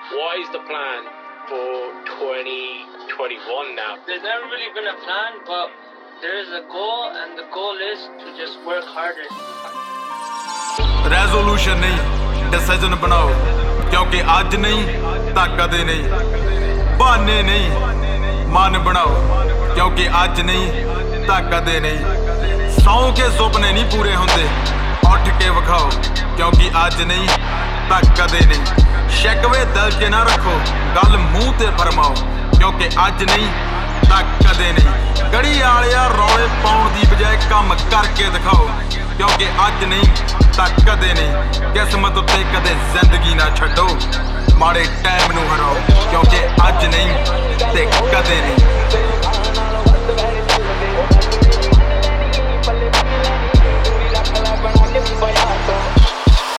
What is the plan for 2021 now? There's never really been a plan, but there is a goal, and the goal is to just work harder. Resolution नहीं, decision बनाओ, क्योंकि आज नहीं ਤਾਂ ਕਦੇ नहीं, बहाने नहीं, मन बनाओ, क्योंकि आज नहीं ਤਾਂ कदे नहीं, सौ के सुपने नहीं पूरे होंदे, उठ के विखाओ, क्योंकि आज नहीं ਤਾਂ कदे नहीं, शिकवे दिल च ना रखो, गल मूँह ते फरमाओ, क्योंकि ਅੱਜ नहीं ਤਾਂ कदे नहीं, गड़ी वालिया रौले पाउण दी बजाय काम करके दिखाओ, क्योंकि ਅੱਜ नहीं ਤਾਂ कदे नहीं, किस्मत उत्ते कदे जिंदगी ना छड्डो, माड़े टाइम नूं हराओ, क्योंकि ਅੱਜ नहीं ते कदे नहीं।